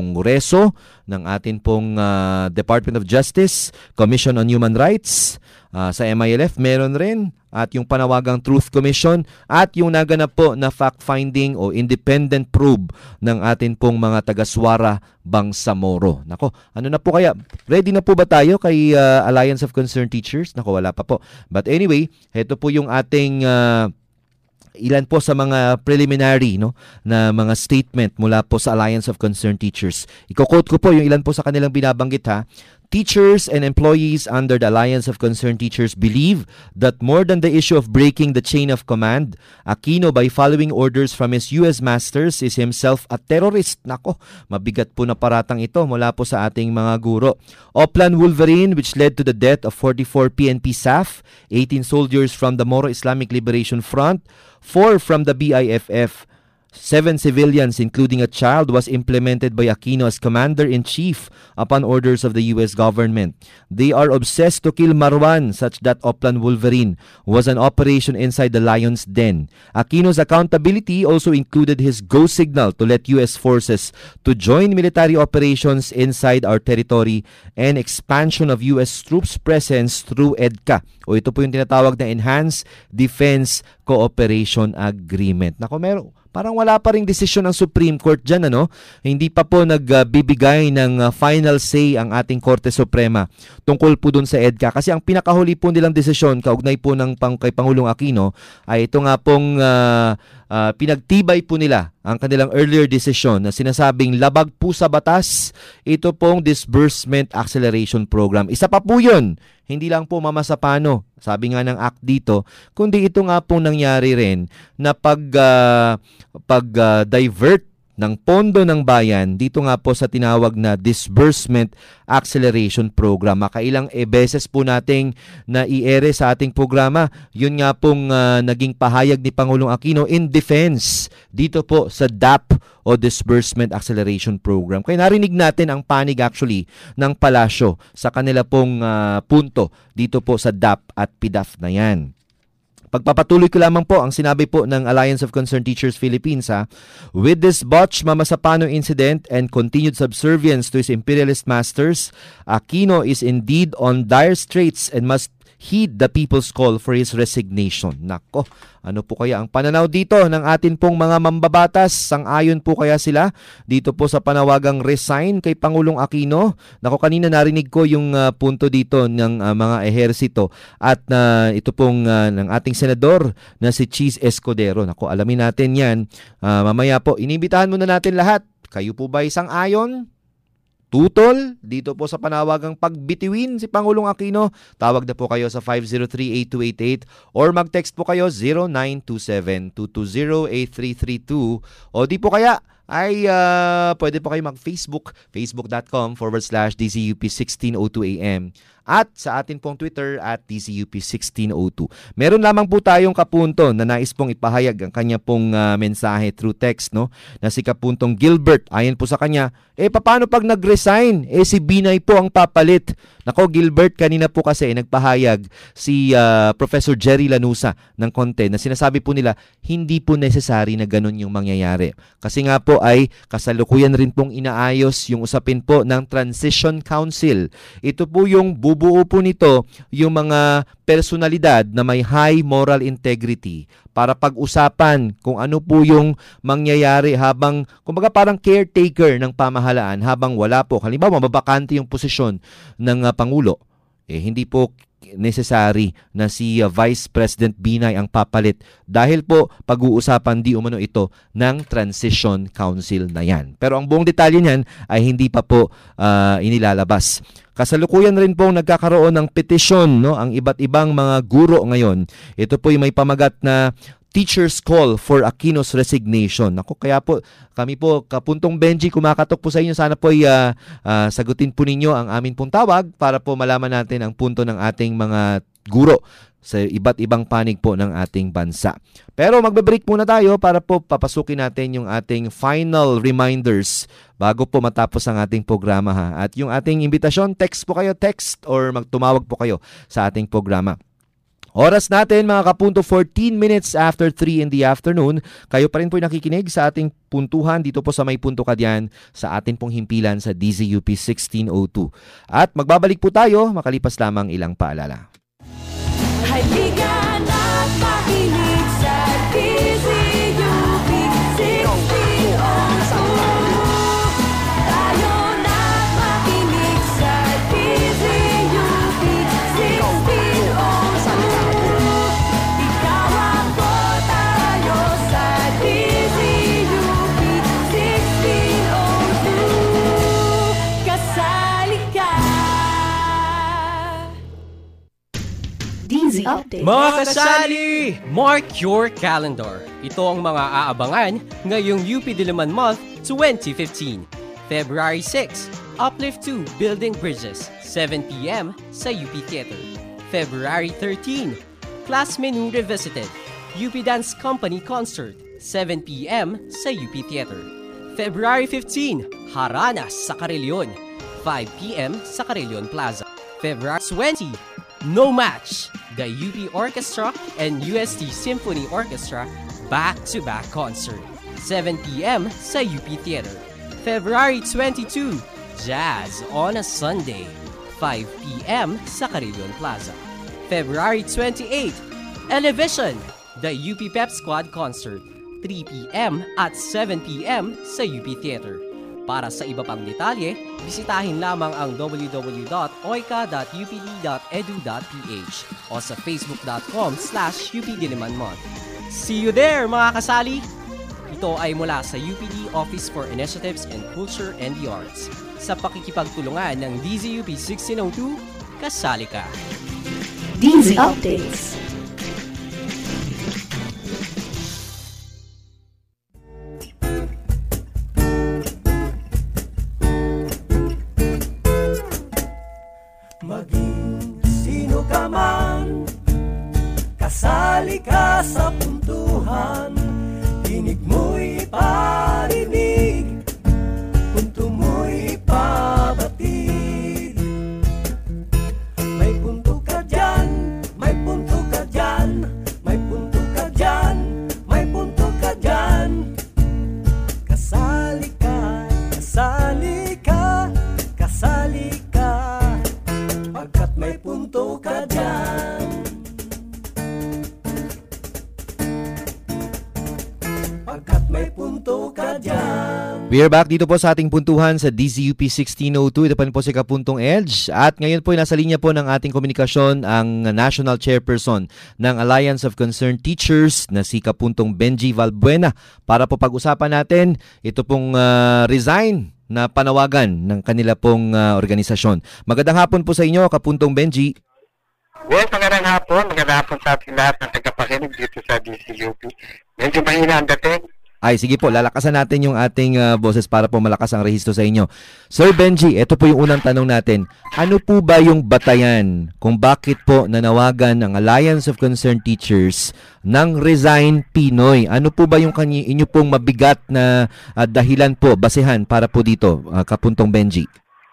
kaso ng atin pong uh, Department of Justice, Commission on Human Rights, uh, sa M I L F meron rin, at yung panawagang Truth Commission, at yung naganap po na fact-finding o independent probe ng atin pong mga taga-Suara Bangsamoro. Nako, ano na po kaya? Ready na po ba tayo kay uh, Alliance of Concerned Teachers? Nako, wala pa po. But anyway, ito po yung ating uh, ilan po sa mga preliminary no na mga statement mula po sa Alliance of Concerned Teachers. Iko-quote ko po yung ilan po sa kanilang binabanggit ha. Teachers and employees under the Alliance of Concerned Teachers believe that more than the issue of breaking the chain of command, Aquino, by following orders from his U S masters, is himself a terrorist. Nako, mabigat po na paratang ito mula po sa ating mga guro. Oplan Wolverine, which led to the death of forty-four P N P S A F, eighteen soldiers from the Moro Islamic Liberation Front, four from the B I F F, seven civilians, including a child, was implemented by Aquino as Commander-in-Chief upon orders of the U S government. They are obsessed to kill Marwan, such that Oplan Wolverine was an operation inside the lion's den. Aquino's accountability also included his go signal to let U S forces to join military operations inside our territory and expansion of U S troops presence through EDCA, o ito po yung tinatawag na Enhanced Defense Cooperation Agreement. Nako, meron parang wala pa ring desisyon ng Supreme Court dyan, ano? Hindi pa po nagbibigay uh, ng uh, final say ang ating Korte Suprema tungkol po dun sa EDCA. Kasi ang pinakahuli po nilang desisyon, kaugnay po ng pang, kay Pangulong Aquino, ay ito nga pong uh, uh, pinagtibay po nila ang kanilang earlier decision na sinasabing labag po sa batas ito pong Disbursement Acceleration Program. Isa pa po yun, hindi lang po mamasapano, sabi nga ng act dito, kundi ito nga pong nangyari rin na pag uh, pag uh, divert ng pondo ng bayan dito nga po sa tinawag na Disbursement Acceleration Program. Makailang e beses po nating na i-ere sa ating programa. Yun nga pong uh, naging pahayag ni Pangulong Aquino in defense dito po sa D A P o Disbursement Acceleration Program. Kaya narinig natin ang panig actually ng palasyo sa kanila pong uh, punto dito po sa D A P at P D A F na yan. Pagpapatuloy ko lamang po ang sinabi po ng Alliance of Concerned Teachers Philippines ha. With this botched Mamasapano incident and continued subservience to his imperialist masters, Aquino is indeed on dire straits and must heed the people's call for his resignation. Nako, ano po kaya ang pananaw dito ng atin pong mga mambabatas? Sang-ayon po kaya sila dito po sa panawagang resign kay Pangulong Aquino? Nako, kanina narinig ko yung uh, punto dito ng uh, mga ehersito at uh, ito pong uh, ng ating senador na si Cheese Escudero. Nako, alamin natin yan. Uh, mamaya po, inibitahan muna natin lahat. Kayo po ba sang-ayon? Tutol dito po sa panawagang pagbitiwin si Pangulong Aquino? Tawag na po kayo sa five zero three, eight two eight eight or mag-text po kayo zero nine two seven, two two zero, eight three three two o di po kaya ay uh, pwede po kayo mag-Facebook, facebook.com forward slash DZUP sixteen oh two A M at sa atin pong Twitter at D Z U P sixteen oh two. Meron lamang po tayong kapunto na nais pong ipahayag ang kanya pong uh, mensahe through text, no? Na si kapuntong Gilbert, ayon po sa kanya, eh paano pag nag-resign? Eh si Binay po ang papalit. Nako Gilbert, kanina po kasi nagpahayag si uh, Professor Jerry Lanusa ng Conte na sinasabi po nila hindi po necessary na ganun yung mangyayari. Kasi nga po ay kasalukuyan rin pong inaayos yung usapin po ng Transition Council. Ito po yung bubuo po nito yung mga personalidad na may high moral integrity para pag-usapan kung ano po yung mangyayari habang, kumbaga parang caretaker ng pamahalaan habang wala po. Halimbawa, mababakante yung posisyon ng uh, Pangulo. Eh, hindi po necessary na si uh, Vice President Binay ang papalit dahil po pag-uusapan di umano ito ng Transition Council na yan. Pero ang buong detalye niyan ay hindi pa po uh, inilalabas. Kasalukuyan rin pong nagkakaroon ng petisyon, no, ang iba't ibang mga guro ngayon. Ito po yung may pamagat na Teachers Call for Aquino's Resignation. Ako, kaya po kami po, Kapuntong Benji, kumakatok po sa inyo. Sana po ay uh, uh, sagutin po ninyo ang amin pong tawag para po malaman natin ang punto ng ating mga guro sa iba't ibang panig po ng ating bansa. Pero magbe-break muna tayo para po papasukin natin yung ating final reminders bago po matapos ang ating programa ha. At yung ating imbitasyon, text po kayo, text or magtumawag po kayo sa ating programa. Oras natin mga kapunto, fourteen minutes after three in the afternoon. Kayo pa rin po nakikinig sa ating puntuhan dito po sa May Punto Ka Diyan sa atin pong himpilan sa D Z U P sixteen oh two. At magbabalik po tayo makalipas lamang ilang paalala. Halika na't makinig sa D Z U P sixteen oh two. Tayo na't makinig sa D Z U P sixteen oh two. Ikaw ako, tayo sa D Z U P sixteen oh two. Kasali ka. D Z Updates. Mga kasali! Mark your calendar. Ito ang mga aabangan ngayong U P Diliman Month twenty fifteen. February sixth, Uplift two Building Bridges, seven p.m. sa U P Theater. February thirteenth, Class Menu Revisited, U P Dance Company Concert, seven p.m. sa U P Theater. February fifteenth, Haranas sa Carillon, five p.m. sa Carillon Plaza. February twentieth, No Match, the U P Orchestra and U S T Symphony Orchestra back-to-back concert, seven p.m. sa U P Theater. February twenty-second, Jazz on a Sunday, five p.m. sa Carillon Plaza. February twenty-eighth, Elevation, the U P Pep Squad Concert, three p.m. at seven p.m. sa U P Theater. Para sa iba pang detalye, bisitahin lamang ang w w w dot oica dot u p d dot e d u dot p h o sa facebook dot com slash u p diliman month. See you there mga kasali! Ito ay mula sa U P D Office for Initiatives in Culture and the Arts. Sa pakikipagtulungan ng D Z U P sixteen oh two, kasali ka! D Z Updates. Maging sino ka man, kasali ka sa puntuhan. Tinig mo'y parinig, punto mo'y pabatid. May punto ka dyan, may punto ka dyan, may punto ka dyan, may punto ka dyan. Kasali ka, kasali ka, kasali ka, pagkat may punto ka dyan. Pagkat may punto ka dyan. We are back dito po sa ating puntuhan sa D Z U P sixteen oh two. Ito pa rin po si Kapuntong Edge. At ngayon po nasa linya po ng ating komunikasyon ang National Chairperson ng Alliance of Concerned Teachers na si Kapuntong Benji Valbuena para po pag-usapan natin ito pong uh, resign na panawagan ng kanila pong uh, organisasyon. Magandang hapon po sa inyo, Kapuntong Benji. Yes, magandang hapon. Magandang hapon sa ating lahat ng tagapakinig dito sa D Z U P. Medyo mahina ang dating. Ay, sige po, lalakasan natin yung ating uh, boses para po malakas ang rehistro sa inyo. Sir Benji, ito po yung unang tanong natin. Ano po ba yung batayan kung bakit po nanawagan ng Alliance of Concerned Teachers ng Resign Pinoy? Ano po ba yung kanyi, inyo pong mabigat na uh, dahilan po, basehan para po dito, uh, Kapuntong Benji?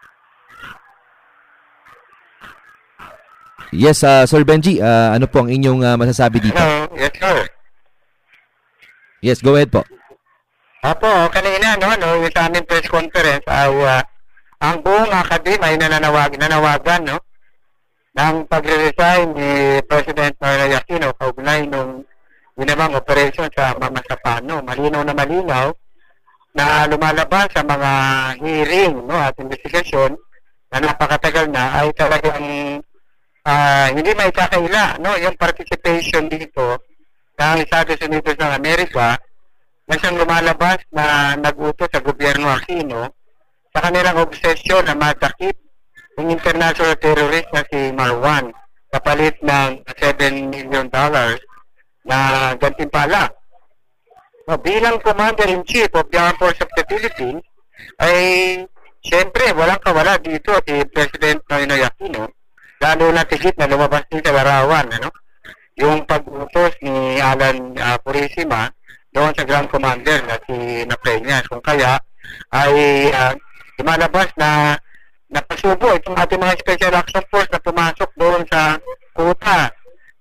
Yes, uh, Sir Benji, uh, ano po ang inyong uh, masasabi dito? Hello, yes sir. Yes, go ahead po. Apo, kanina, no, no, yung sa aming press conference, ay uh, ang buong akademya ay nananawag, nanawagan, no, ng pagre-resign ni President Noynoy Aquino kaugnay nung ginawang operation sa Mama Sapano. Malinaw na malinaw na lumalabas sa mga hearing, no, at investigasyon na napakatagal na ay talagang uh, hindi may kakaila, no, yung participation dito ng Estados Unidos ng Amerika na siyang lumalabas na nag-utos sa gobyerno Aquino sa kanilang obsesyon na madakip yung international terrorist na si Marwan kapalit ng seven million dollars na gantimpala. So, bilang Commander-in-Chief of the Armed Forces of the Philippines ay siyempre walang kawala dito si President Noynoy Aquino, lalo na tigit na lumabas din sa larawan, ano? Yung pag-utos ni Alan uh, Purisima doon sa Grand Commander na si Napreñas. Kung kaya ay uh, lumalabas na napasubo itong ating mga Special Action Force na pumasok doon sa kuta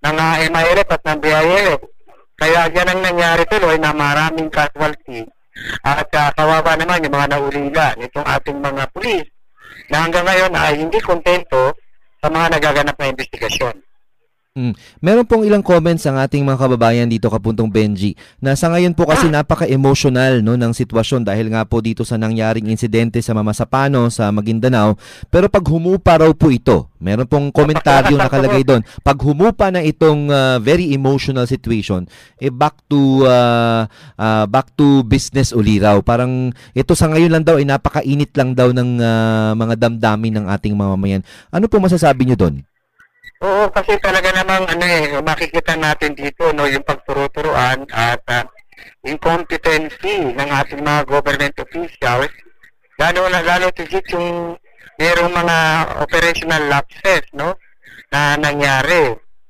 ng uh, M I L F at ng B I L F. Kaya yan ang nangyari tuloy na maraming casualty at uh, kawawa naman yung mga naulila nitong ating mga pulis na hanggang ngayon ay hindi kontento sa mga nagaganap na investigasyon. Mm. Meron pong ilang comments ang ating mga kababayan dito, Kapuntong Benji, na sa ngayon po kasi napaka-emotional no, ng sitwasyon dahil nga po dito sa nangyaring insidente sa Mamasapano, sa Maguindanao. Pero pag humupa raw po ito, meron pong komentaryo nakalagay doon, pag humupa na itong uh, very emotional situation, eh back to uh, uh, back to business uli raw. Parang ito sa ngayon lang daw ay napakainit lang daw ng uh, mga damdamin ng ating mamamayan. Ano po masasabi nyo doon? Oo, kasi talaga namang ano eh, makikita natin dito no, yung pagturo-turuan at uh, incompetency ng ating mga government officials, lalo na lalo tigit yung mayroong mga operational lapses no, na nangyari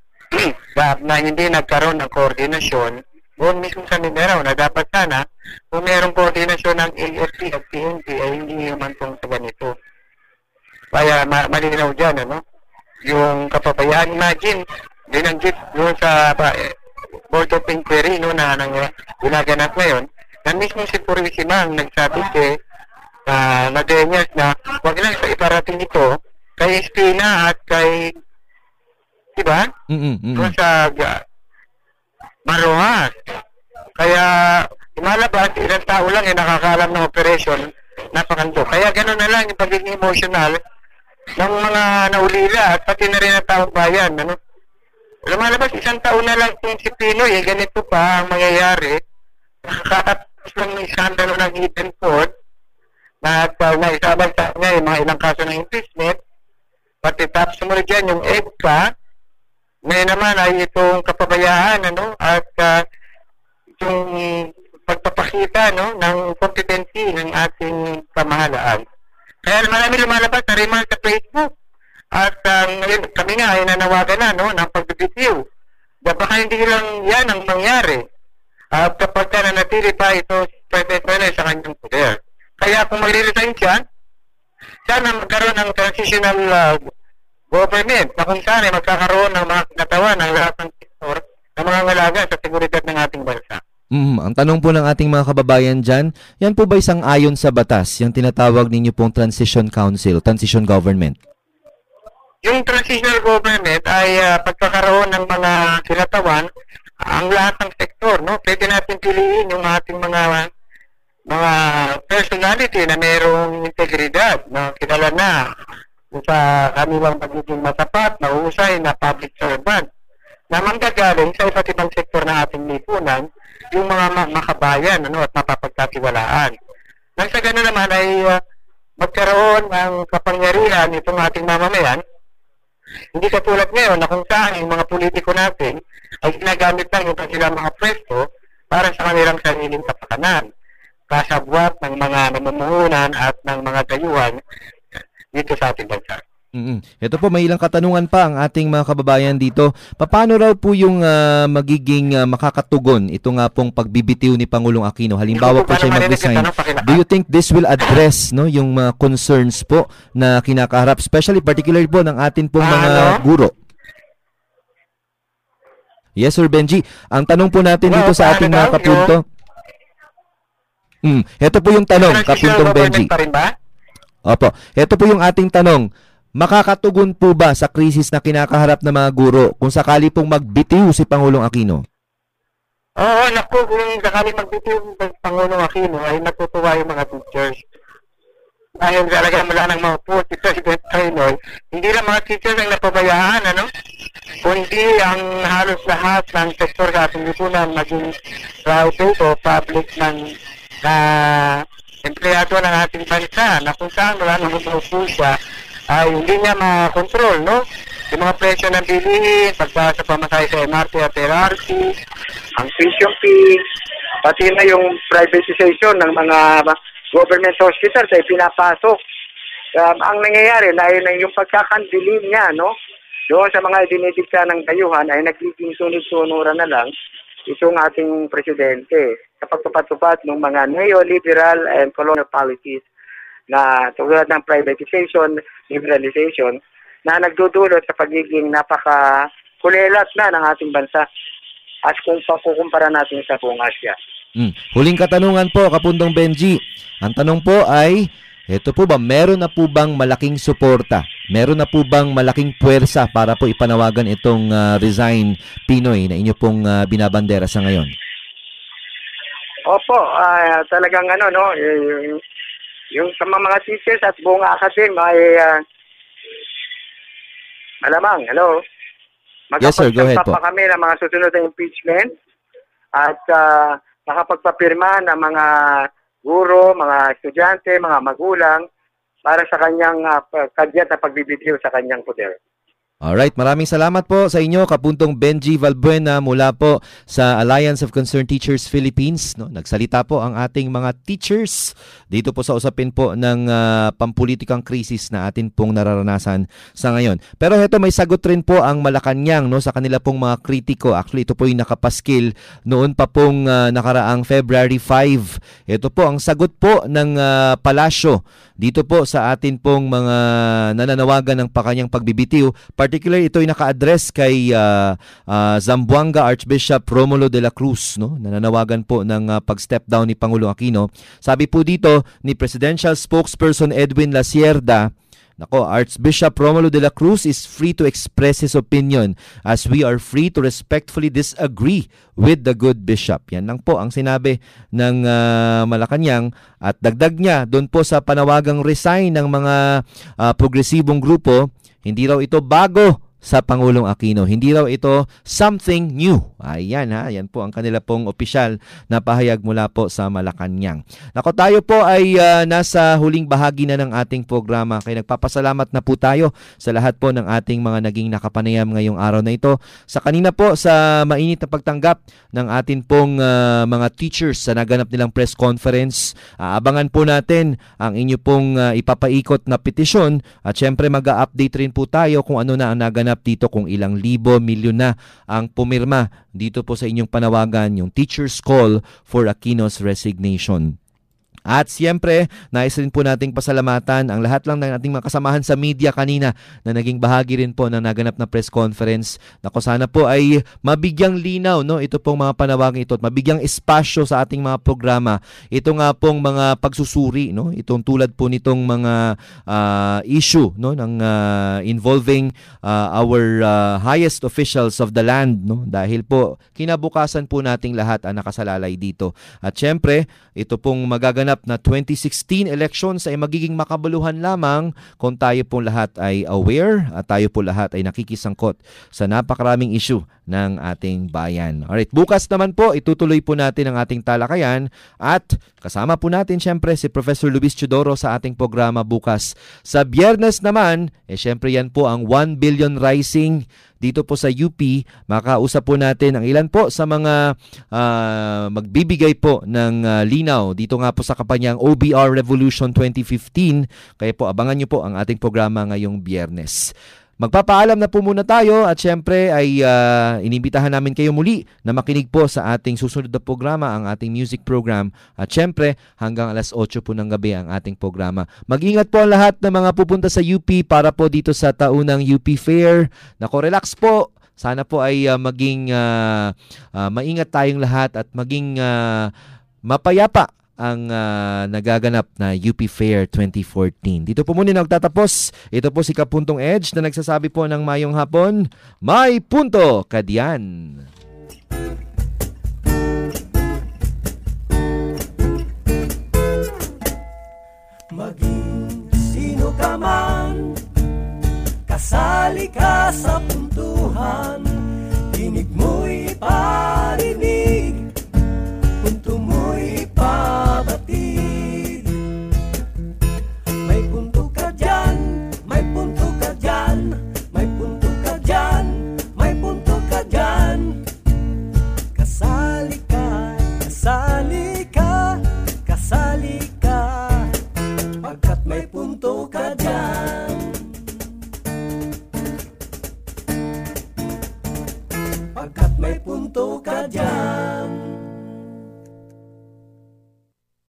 na hindi nagkaroon ng koordinasyon doon mismo sa Mindanao na dapat sana kung mayroong koordinasyon ng A F P at P N P ay hindi naman itong sa ganito. Kaya ma- malinaw dyan, ano? Yung kapabayaan, imagine, dinanggit doon sa uh, Board of Inquiry no, na nang ginaganap ngayon, na mismo si Purisima ang nagsabi kay uh, Nadeñas na wag lang sa iparating ito kay Espina at kay, di ba? Mm-mm, doon sa uh, Maroas. Kaya lumalabas, ilang tao lang yung nakakalam ng operation na pakando. Kaya gano'n na lang yung pagiging emotional ng mga naulila at pati na rin ang taong bayan. Ano? Lumalabas, isang taon na lang kung si Pinoy, eh, ganito pa ang mangyayari. Nakakatapos lang ng iskandalo ng Hidden Court na uh, naisabang sa niya yung mga ilang kaso ng impeachment. Pati tapos sumunod dyan yung E D C A, ngayon naman ay itong kapabayaan ano, at uh, itong pagpapakita no, ng competency ng ating pamahalaan. Kaya marami lumalabas na remark sa Facebook. At uh, ngayon, kami nga ay nanawagan na no, ng pagbibitiw. Baka hindi lang yan ang mangyari. At uh, kapag ka nanatili pa ito President sa kanyang poder. Kaya kung mag-resign siya, sana magkaroon ng transitional uh, government na kung saan ay magkakaroon ng mga katawan ng lahat ng sektor na mga ngalaga sa seguridad ng ating bansa. Mm, ang tanong po ng ating mga kababayan dyan, yan po ba isang ayon sa batas, yung tinatawag ninyo pong Transition Council, Transition Government? Yung Transitional Government ay uh, pagkakaroon ng mga kinatawan ang lahat ng sektor, no? Pwede natin piliin yung ating mga mga personality na mayroong integridad, na kilala na sa kanilang pagiging matapat, mahusay na public servant, na manggagaling sa iba't ibang sektor ng ating lipunan, yung mga makabayan ano, at mapapagkatiwalaan. Nang sa gano'n naman ay uh, magkaroon ng kapangyarihan itong ating mamamayan, hindi katulad ngayon na kung saan yung mga politiko natin ay ginagamit lang yung kanilang mga pwesto para sa kanilang sariling kapakanan, kasabwat ng mga namumuhunan at ng mga dayuhan dito sa ating bansa. Mm-hmm. Ito po, may ilang katanungan pa ang ating mga kababayan dito. Paano raw po yung uh, magiging uh, makakatugon ito nga pong pagbibitiw ni Pangulong Aquino? Halimbawa po siya mag-resign. Do you think this will address no yung mga uh, concerns po na kinakaharap, especially particularly po ng atin pong mga guro? Yes, Sir Benji. Ang tanong po natin dito sa ating mga kapunto. Mm, ito po yung tanong, Kapuntong Benji. Opo, ito po yung ating tanong. Makakatugon po ba sa krisis na kinakaharap ng mga guro kung sakali pong magbitiw si Pangulong Aquino? Oo, naku, kung sakali magbitiw si Pangulong Aquino ay natutuwa yung mga teachers. Dahil talaga mula ng mga po, si President Aquino, hindi lang mga teachers ang napabayaan, ano? Kundi ang halos lahat ng sektor sa ating lipunan, maging private o public ng uh, empleyado ng ating bansa, na kung saan wala nang umupo siya, ay hindi niya makontrol, no? Yung mga presyo ng bilihin, pagka sa pamasahe sa M R T at L R T, ang tuition fee, pati na yung privatization ng mga government hospitals ay pinapasok. Um, ang nangyayari na yun yung pagkakandilim niya, no? Doon sa mga dinidikta ng dayuhan ay nagiging sunod-sunuran na lang itong ating presidente sa pagtupad-tupad ng mga neoliberal and colonial policies na tulad ng privatization, liberalization, na nagdudulot sa pagiging napaka kulelas na ng ating bansa as kung pakukumpara natin sa buong Asia. Mm. Huling katanungan po, Kapundong Benji. Ang tanong po ay, ito po ba, meron na po bang malaking suporta? Meron na po bang malaking puwersa para po ipanawagan itong uh, Resign Pinoy na inyo pong uh, binabandera sa ngayon? Opo, uh, talagang ano, no, yung, yung sa mga teachers at buong academy ay uh, malamang, hello? Yes sir, go ahead po. Pa kami ng mga susunod na impeachment at uh, nakapagpapirma ng mga guro, mga estudyante, mga magulang para sa kanyang uh, kadyat na pagbibitiw sa kanyang poder. Alright, maraming salamat po sa inyo, Kapuntong Benji Valbuena mula po sa Alliance of Concerned Teachers Philippines. No, nagsalita po ang ating mga teachers dito po sa usapin po ng uh, pampulitikang krisis na atin pong nararanasan sa ngayon. Pero heto, may sagot rin po ang Malacanang, no, sa kanila pong mga kritiko. Actually, ito po yung nakapaskil noon pa pong uh, nakaraang February fifth. Ito po ang sagot po ng uh, Palasyo dito po sa atin pong mga nananawagan ng pakanyang pagbibitiw. Particularly, ito ay naka-address kay uh, uh, Zamboanga Archbishop Romulo de la Cruz, no? Nananawagan po ng uh, pag-step down ni Pangulong Aquino. Sabi po dito ni Presidential Spokesperson Edwin Lacierda, nako, Archbishop Romulo de la Cruz is free to express his opinion as we are free to respectfully disagree with the good bishop. Yan lang po ang sinabi ng uh, Malacanang at dagdag niya doon po sa panawagang resign ng mga uh, progresibong grupo. Hindi raw ito bago sa Pangulong Aquino. Hindi raw ito something new. Ayan ha, yan po ang kanila pong opisyal na pahayag mula po sa Malacanang. Nako, tayo po ay uh, nasa huling bahagi na ng ating programa. Kaya nagpapasalamat na po tayo sa lahat po ng ating mga naging nakapanayam ngayong araw na ito. Sa kanina po sa mainit na pagtanggap ng atin pong uh, mga teachers sa naganap nilang press conference. Aabangan po natin ang inyo pong uh, ipapaikot na petisyon at syempre mag-a-update rin po tayo kung ano na ang naganap dito, kung ilang libo, milyon na ang pumirma dito po sa inyong panawagan, yung Teachers Call for Aquino's Resignation. At siyempre, nais rin po nating pasalamatan ang lahat lang ng ating mga kasamahan sa media kanina na naging bahagi rin po ng naganap na press conference. Nako, sana po ay mabigyang linaw, no, ito pong mga panawagan ito at mabigyang espasyo sa ating mga programa. Ito nga pong mga pagsusuri, no, itong tulad po nitong mga uh, issue, no, ng uh, involving uh, our uh, highest officials of the land, no, dahil po kinabukasan po nating lahat ang nakasalalay dito. At siyempre, ito pong magaganap na twenty sixteen elections ay magiging makabuluhan lamang kung tayo pong lahat ay aware at tayo po lahat ay nakikisangkot sa napakaraming issue ng ating bayan. Alright, bukas naman po itutuloy po natin ang ating talakayan at kasama po natin syempre si Professor Luis Teodoro sa ating programa bukas. Sa Biyernes naman, eh syempre yan po ang one billion Rising dito po sa U P. Makausap po natin ang ilan po sa mga uh, magbibigay po ng uh, linaw dito nga po sa kampanyang O B R Revolution twenty fifteen. Kaya po abangan nyo po ang ating programa ngayong Biyernes. Magpapaalam na po muna tayo at syempre ay uh, inimbitahan namin kayo muli na makinig po sa ating susunod na programa, ang ating music program. At syempre hanggang alas otso po ng gabi ang ating programa. Mag-ingat po ang lahat ng mga pupunta sa U P para po dito sa taunang U P Fair. Nako, relax po. Sana po ay uh, maging uh, uh, maingat tayong lahat at maging uh, mapayapa ang uh, nagaganap na U P Fair twenty fourteen. Dito po muna nagtatapos. Ito po si Kapuntong Edge na nagsasabi po ng mayong hapon, may punto ka diyan. Maging sino ka man, kasali ka sa puntuhan, tinig mo'y parinig, punto mo'y pabatid. May punto ka dyan, may punto ka dyan, may punto ka dyan, may punto ka dyan. Kasali ka, kasali ka, kasali ka, pagkat may punto ka dyan. Pagkat may punto ka dyan.